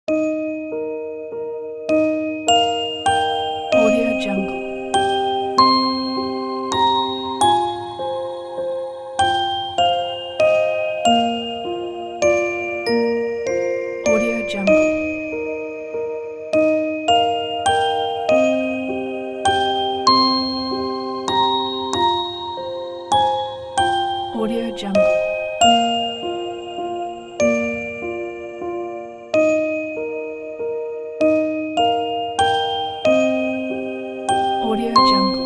Audio Jungle. Audio Jungle. Audio Jungle. Audio Jungle.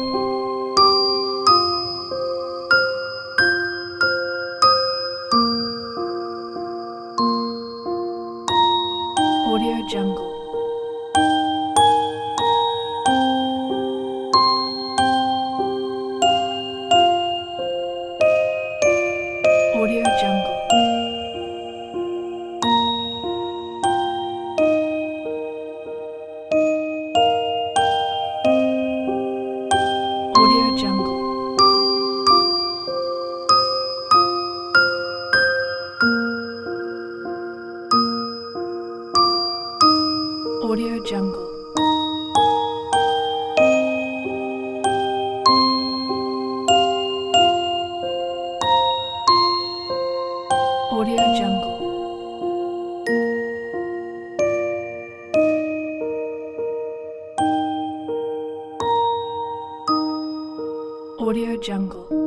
Audio Jungle. Audio Jungle. Audio Jungle. Audio Jungle. Audio Jungle. Audio Jungle.